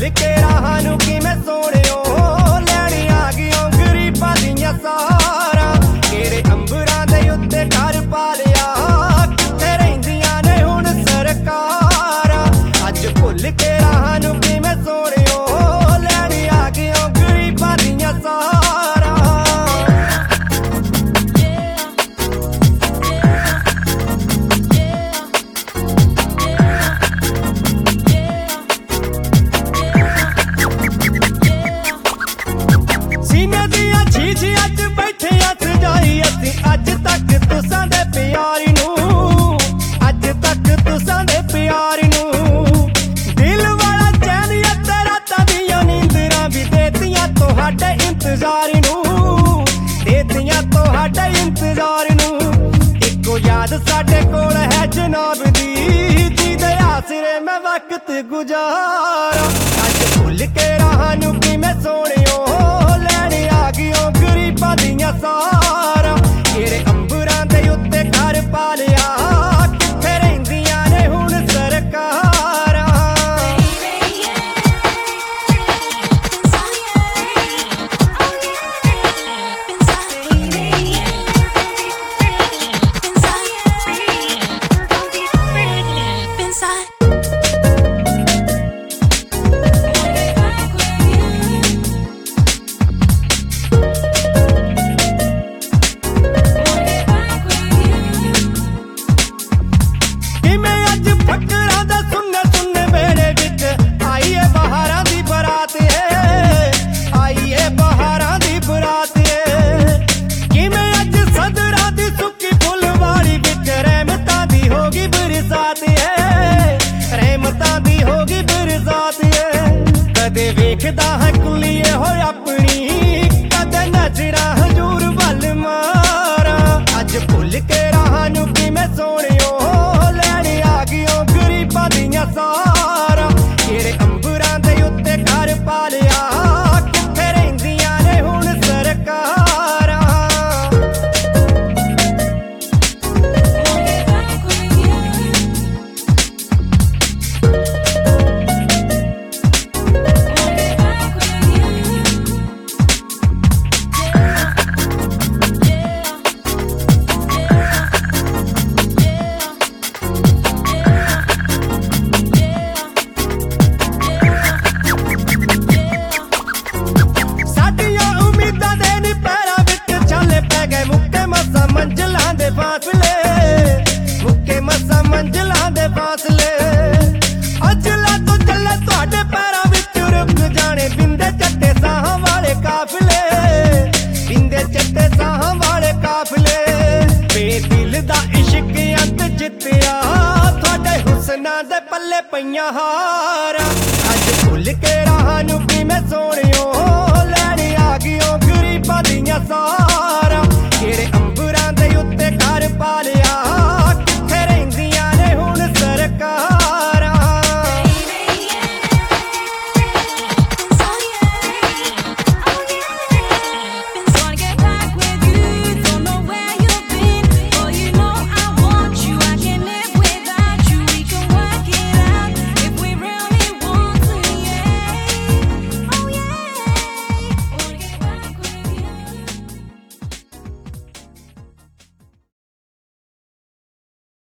ਭੁੱਲ ਕੇ ਰਾਹਾਂ ਨੂੰ ਕਿਵੇਂ ਸੋਹਣਿਓ ਲੈਣੀ ਆ ਗਈਆਂ ਗਰੀਬਾਂ ਦੀਆਂ ਸਾਰਾਂ। ਕਿਹੜੇ ਅੰਬਰਾਂ ਦੇ ਉੱਤੇ ਘਰ ਪਾ ਲਿਆ, ਕਿੱਥੇ ਰਹਿੰਦੀਆਂ ਨੇ ਹੁਣ ਸਰਕਾਰਾਂ। ਅੱਜ ਭੁੱਲ ਕੇ ਰਾਹਾਂ ਨੂੰ ਕਿਵੇਂ ਸੋਹਣਿਓ ਲੈਣੀ ਆ ਗਈਆਂ ਗਰੀਬਾਂ ਦੀਆਂ ਸਾਰਾਂ। ਸੀਨੇ ਦੀਆਂ ਛੀਛੀ ਅੱਜ ਬੈਠੇ ਸਜਾਈ ਅਸੀਂ ਅੱਜ ਤੱਕ ਤੁਸਾਂ ਦੇ ਪਿਆਰ ਨੂੰ, ਅੱਜ ਤੱਕ ਤੁਸਾਂ ਦੇ ਪਿਆਰ ਨੂੰ। ਦਿਲ ਵਾਲਾ ਚੈਨ ਅਤੇ ਰਾਤਾਂ ਦੀਆਂ ਨੀਂਦਰਾਂ ਵੀ ਦੇਤੀਆਂ ਤੁਹਾਡੇ ਇੰਤਜ਼ਾਰ ਨੂੰ, ਦੇਤੀਆਂ ਤੁਹਾਡੇ ਇੰਤਜ਼ਾਰ ਨੂੰ। ਇੱਕੋ ਯਾਦ ਸਾਡੇ ਕੋਲ ਹੈ ਜਨਾਬ ਦੀ, ਜਿਹਦੇ ਆਸਰੇ ਮੈਂ ਵਕਤ ਗੁਜ਼ਾਰਾਂ। ਅੱਜ ਭੁੱਲ ਕੇ ਰਾਹਾਂ ਨੂੰ ਕਿਵੇਂ ਸੋਹਣਿਓ ਲੈਣੀ ਆ ਗਈਆਂ ਗਰੀਬਾਂ ਦੀਆਂ ਸਾਰਾਂ। ਕਿਹੜੇ ਅੰਬਰਾਂ ਦੇ ਉੱਤੇ ਘਰ ਪਾ ਲਿਆ, ਕਿੱਥੇ ਰਹਿੰਦੀਆਂ ਨੇ ਹੁਣ ਸਰਕਾਰਾਂ। ਫੱਕਰਾਂ ਦਾ ਸੁੰਨੇ ਸੁੰਨੇ ਵੇੜੇ ਵਿੱਚ ਆਈਏ ਬਹਾਰਾਂ ਦੀ ਬਰਾਤ ਏ, ਆਈਏ ਬਹਾਰਾਂ ਦੀ ਬਰਾਤ ਏ। ਕਿਵੇਂ ਅੱਜ ਸਦਰਾਂ ਦੀ ਸੁੱਕੀ ਫੁੱਲਵਾੜੀ ਵਿੱਚ ਰਹਿਮਤਾਂ ਦੀ ਹੋ ਗਈ ਬਰਸਾਤ ਏ, ਰਹਿਮਤਾਂ ਦੀ ਹੋ ਗਈ ਬਰਸਾਤ ਏ। ਕਦੇ ਵੇਖਦਾ ਹਾਂ ਕੁਲੀਏ ਹੋਏ ਆਪਣੀ, ਕਦੇ ਨਜ਼ਰਾਂ ਹਜ਼ੂਰ ਵੱਲ ਮਾਰਾਂ। ਅੱਜ ਭੁੱਲ ਕੇ ਰਾਹਾਂ ਨੂੰ ਕਿਵੇਂ ਸੋਹਣਿਓ ਲੈਣੀ ਆ ਗਈਆਂ ਗਰੀਬਾਂ ਦੀਆਂ ਸਾਰਾਂ। ਕਿਹੜੇ ਅੰਬਰਾਂ ਦੇ ਉੱਤੇ ਘਰ ਪਾ ਲਿਆ, ਕਿੱਥੇ ਰਹਿੰਦੀਆਂ ਨੇ ਹੁਣ ਸਰਕਾਰਾਂ। ਮੰਜ਼ਲਾਂ ਦੇ ਫਾਸਲੇ, ਮੁੱਕੇ ਮਸਾਂ ਮੰਜ਼ਲਾਂ ਦੇ ਫਾਸਲੇ। ਅਜਲਾ ਤੋਂ ਚੱਲੇ ਤੁਹਾਡੇ ਪੈਰਾਂ ਵਿੱਚ ਰੁਕ ਜਾਣੇ ਬਿੰਦੇ ਚੱਟੇ ਸਾਹਾਂ ਵਾਲੇ ਕਾਫਲੇ, ਬਿੰਦੇ ਚੱਟੇ ਸਾਹਾਂ ਵਾਲੇ ਕਾਫਲੇ। ਬੇਦਿਲ ਦਾ ਇਸ਼ਕ ਅੰਤ ਜਿੱਤਿਆ, ਤੁਹਾਡੇ ਹੁਸਨਾਂ ਦੇ ਪੱਲੇ ਪਈਆਂ ਹਾਰਾਂ। ਅੱਜ ਭੁੱਲ ਕੇ ਰਾਹਾਂ ਨੂੰ ਕਿਵੇਂ ਸੋਹਣਿਓ ਲੈਣੀ ਆ ਗਈਆਂ ਗਰੀਬਾਂ ਦੀਆਂ ਸਾਰਾਂ।